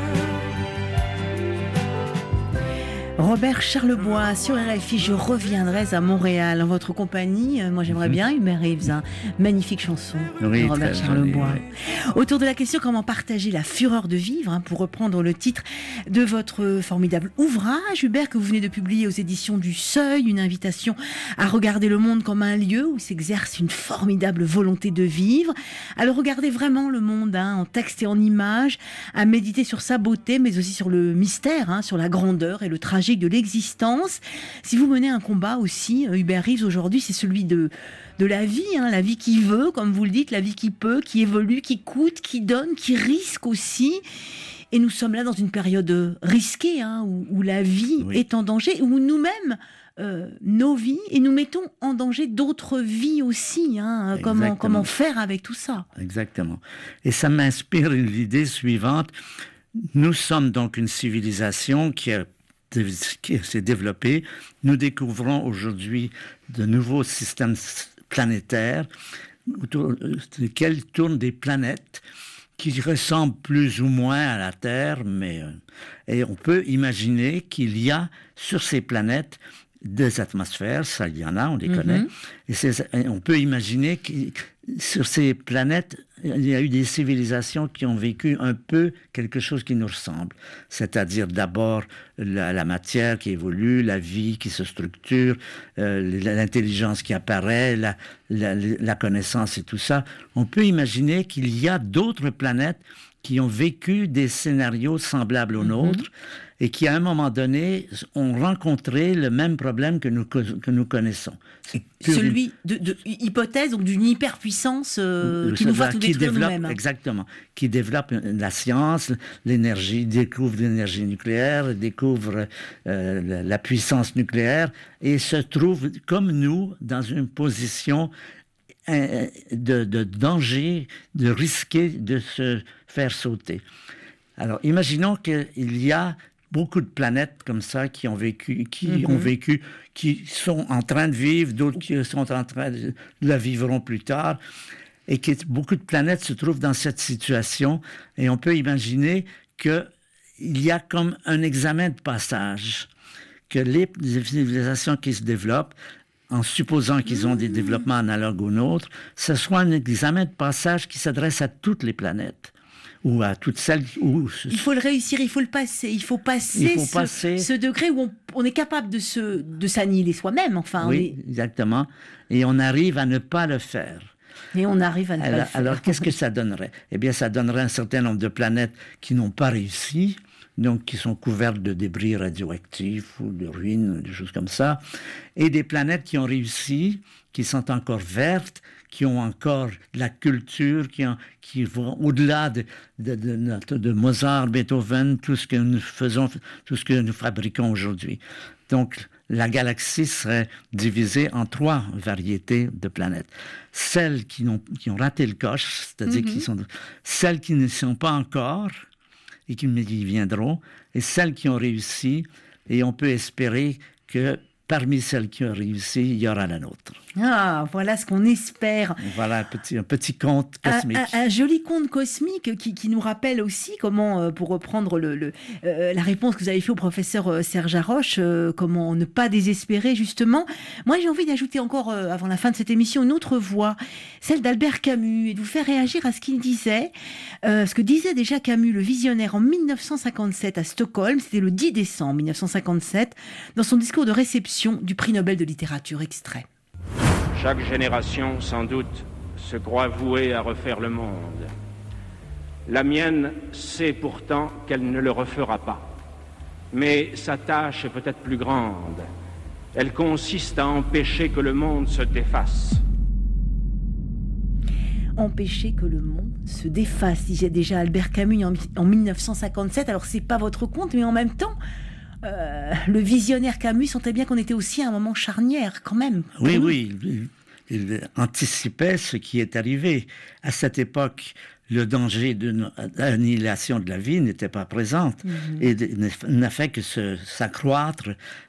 Robert Charlebois sur R F I, je reviendrai à Montréal en votre compagnie. Moi j'aimerais bien Hubert Reeves, hein. Magnifique chanson Oui, de Robert très Charlebois. joli, oui. Autour de la question comment partager la fureur de vivre, hein, pour reprendre le titre de votre formidable ouvrage, Hubert, que vous venez de publier aux éditions du Seuil, une invitation à regarder le monde comme un lieu où s'exerce une formidable volonté de vivre, à le regarder vraiment le monde, hein, en texte et en images, à méditer sur sa beauté, mais aussi sur le mystère, hein, sur la grandeur et le tragique de l'existence. Si vous menez un combat aussi, Hubert Reeves, aujourd'hui, c'est celui de, de la vie, hein, la vie qui veut, comme vous le dites, la vie qui peut, qui évolue, qui coûte, qui donne, qui risque aussi. Et nous sommes là dans une période risquée, hein, où, où la vie Oui. est en danger, où nous-mêmes, euh, nos vies, et nous mettons en danger d'autres vies aussi. Hein, comment, Exactement. comment faire avec tout ça? Exactement. Et ça m'inspire l'idée suivante. Nous sommes donc une civilisation qui, a, qui s'est développée. Nous découvrons aujourd'hui de nouveaux systèmes planétaires autour desquels tournent des planètes qui ressemblent plus ou moins à la Terre, mais euh, et on peut imaginer qu'il y a sur ces planètes des atmosphères, ça il y en a, on les Mhm. connaît, et, c'est- et on peut imaginer que sur ces planètes, il y a eu des civilisations qui ont vécu un peu quelque chose qui nous ressemble, c'est-à-dire d'abord la, la matière qui évolue, la vie qui se structure, euh, l'intelligence qui apparaît, la, la, la connaissance et tout ça. On peut imaginer qu'il y a d'autres planètes qui ont vécu des scénarios semblables aux nôtres et qui, à un moment donné, ont rencontré le même problème que nous, que nous connaissons. C'est pure- Celui de, de hypothèse, donc d'une hyperpuissance euh, qui ça nous va va- tout qui détruire développe- nous-mêmes. Exactement. Qui développe la science, l'énergie, découvre l'énergie nucléaire, découvre euh, la, la puissance nucléaire et se trouve, comme nous, dans une position euh, de, de danger, de risquer de se faire sauter. Alors, imaginons qu'il y a beaucoup de planètes comme ça qui ont vécu, qui Mhm. ont vécu, qui sont en train de vivre, d'autres qui sont en train de la vivront plus tard, et que beaucoup de planètes se trouvent dans cette situation. Et on peut imaginer que il y a comme un examen de passage, que les civilisations qui se développent, en supposant qu'ils ont des développements analogues aux nôtres, ce soit un examen de passage qui s'adresse à toutes les planètes, ou à toutes celles où... Il faut le réussir, il faut le passer, il faut passer, Il faut ce, passer. ce degré où on, on est capable de se de s'annihiler soi-même. Enfin, Oui, exactement. Et on arrive à ne pas le faire. on est- et on arrive à ne pas Alors, le faire. alors, qu'est-ce que ça donnerait? Eh bien, ça donnerait un certain nombre de planètes qui n'ont pas réussi, donc qui sont couvertes de débris radioactifs ou de ruines, des choses comme ça, et des planètes qui ont réussi, qui sont encore vertes, qui ont encore de la culture, qui, ont, qui vont au-delà de, de, de, notre- de Mozart, Beethoven, tout ce que nous faisons, tout ce que nous fabriquons aujourd'hui. Donc, la galaxie serait divisée en trois variétés de planètes. Celles qui ont, qui ont raté le coche, c'est-à-dire Mhm. qui sont, celles qui ne sont pas encore et qui mais qui viendront, et celles qui ont réussi, et on peut espérer que parmi celles qui ont réussi, il y aura la nôtre. Ah, voilà ce qu'on espère. Voilà un petit, un petit conte Un, cosmique. un- un joli conte cosmique qui, qui nous rappelle aussi comment, euh, pour reprendre le, le, euh, la réponse que vous avez fait au professeur euh, Serge Haroche, euh, comment ne pas désespérer justement. Moi j'ai envie d'ajouter encore, euh, avant la fin de cette émission, une autre voix, celle d'Albert Camus, et de vous faire réagir à ce qu'il disait, euh, ce que disait déjà Camus, le visionnaire, en mille neuf cent cinquante-sept à Stockholm, c'était le dix décembre mille neuf cent cinquante-sept, dans son discours de réception réception du prix Nobel de littérature. Extrait. Chaque génération, sans doute, se croit vouée à refaire le monde. La mienne sait pourtant qu'elle ne le refera pas. Mais sa tâche est peut-être plus grande. Elle consiste à empêcher que le monde se défasse. Empêcher que le monde se défasse, disait déjà Albert Camus en, en mille neuf cent cinquante-sept. Alors c'est pas votre conte, mais en même temps, euh, le visionnaire Camus sentait bien qu'on était aussi à un moment charnière, quand même. Oui, oui, il, il anticipait ce qui est arrivé. À cette époque, le danger d'une annihilation de la vie n'était pas présent mm-hmm. et n'a fait que se, s'accroître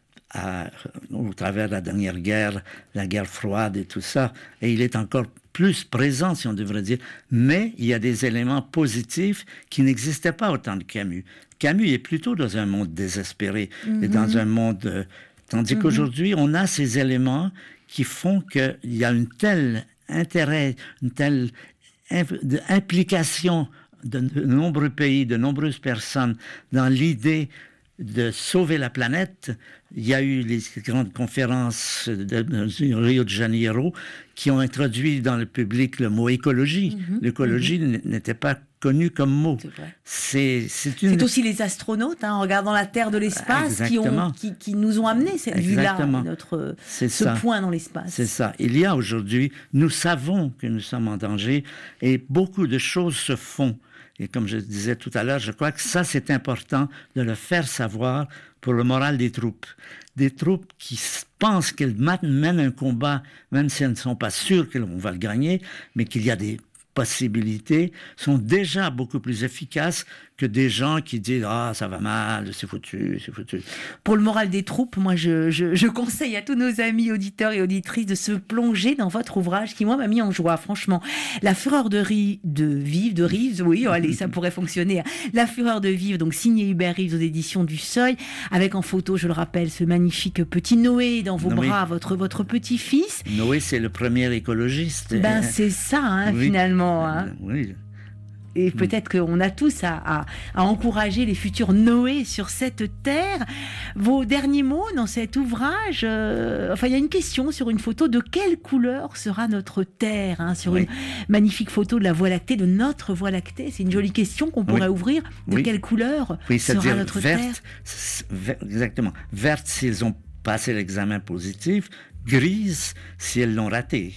à, au travers de la dernière guerre, la guerre froide et tout ça. Et il est encore plus présent, si on devrait dire. Mais il y a des éléments positifs qui n'existaient pas au temps de Camus. Camus est plutôt dans un monde désespéré, mm-hmm. et dans un monde... Euh, tandis mm-hmm. qu'aujourd'hui, on a ces éléments qui font qu'il y a une telle intérêt, une telle imp- implication de, de nombreux pays, de nombreuses personnes dans l'idée de sauver la planète. Il y a eu les grandes conférences de, de Rio de Janeiro qui ont introduit dans le public le mot écologie. Mm-hmm. L'écologie mm-hmm. n'était pas connue comme mot. C'est, c'est, une... c'est aussi les astronautes, hein, en regardant la Terre de l'espace, qui, ont, qui, qui nous ont amené cette Exactement. vue-là, notre, c'est ce ça. point dans l'espace. C'est ça. Il y a aujourd'hui, nous savons que nous sommes en danger et beaucoup de choses se font. Et comme je disais tout à l'heure, je crois que ça, c'est important de le faire savoir pour le moral des troupes. Des troupes qui pensent qu'elles mènent un combat, même si elles ne sont pas sûres qu'on va le gagner, mais qu'il y a des possibilités, sont déjà beaucoup plus efficaces que des gens qui disent « Ah, ça va mal, c'est foutu, c'est foutu ». Pour le moral des troupes, moi, je, je, je conseille à tous nos amis auditeurs et auditrices de se plonger dans votre ouvrage qui, moi, m'a mis en joie, franchement. La fureur de, ri, de vivre, de Reeves, oui, allez, ça pourrait fonctionner. La fureur de vivre, donc signé Hubert Reeves aux éditions du Seuil, avec en photo, je le rappelle, ce magnifique petit Noé dans vos Noé. bras, votre, votre petit-fils. Noé, c'est le premier écologiste. Ben, c'est ça, hein, oui. finalement. Hein. Oui. Et peut-être qu'on a tous à, à, à encourager les futurs Noé sur cette terre. Vos derniers mots dans cet ouvrage, euh, enfin il y a une question sur une photo. De quelle couleur sera notre terre, hein, sur oui. une magnifique photo de la Voie lactée, de notre Voie lactée. C'est une jolie question qu'on pourrait oui. ouvrir. De oui. quelle couleur oui, sera notre verte, terre Exactement. Verte s'ils ont passé l'examen positif, grise si elles l'ont raté.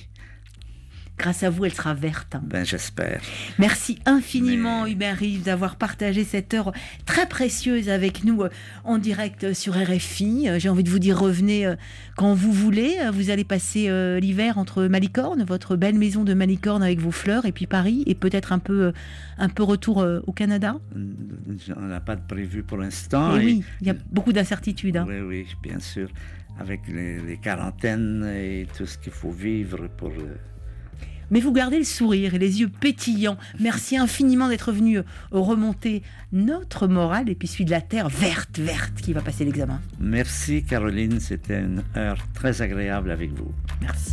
Grâce à vous, elle sera verte. Hein. Ben, j'espère. Merci infiniment, Mais... Hubert Reeves, d'avoir partagé cette heure très précieuse avec nous euh, en direct sur R F I. Euh, j'ai envie de vous dire, revenez euh, quand vous voulez. Euh, vous allez passer euh, l'hiver entre Malicorne, votre belle maison de Malicorne avec vos fleurs, et puis Paris, et peut-être un peu, euh, un peu retour euh, au Canada. On n'a pas de prévu pour l'instant. Et et... oui, il y a beaucoup d'incertitudes. Hein. Oui, oui, bien sûr. Avec les, les quarantaines et tout ce qu'il faut vivre pour... Euh... Mais vous gardez le sourire et les yeux pétillants. Merci infiniment d'être venu remonter notre morale et puis celui de la terre verte, verte qui va passer l'examen. Merci Caroline, c'était une heure très agréable avec vous. Merci.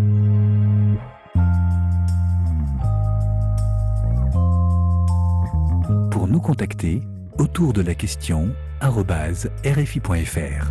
Pour nous contacter, autour de la question arobase r f i point f r.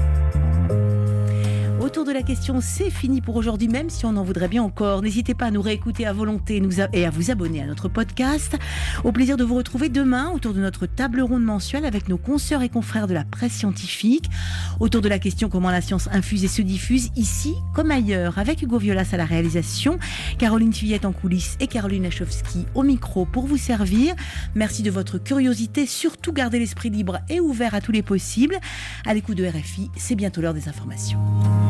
Autour de la question, c'est fini pour aujourd'hui, même si on en voudrait bien encore. N'hésitez pas à nous réécouter à volonté nous a... et à vous abonner à notre podcast. Au plaisir de vous retrouver demain autour de notre table ronde mensuelle avec nos consoeurs et confrères de la presse scientifique. Autour de la question comment la science infuse et se diffuse, ici comme ailleurs, avec Hugo Violas à la réalisation, Caroline Fillette en coulisses et Caroline Lachowski au micro pour vous servir. Merci de votre curiosité, surtout gardez l'esprit libre et ouvert à tous les possibles. À l'écoute de R F I, c'est bientôt l'heure des informations.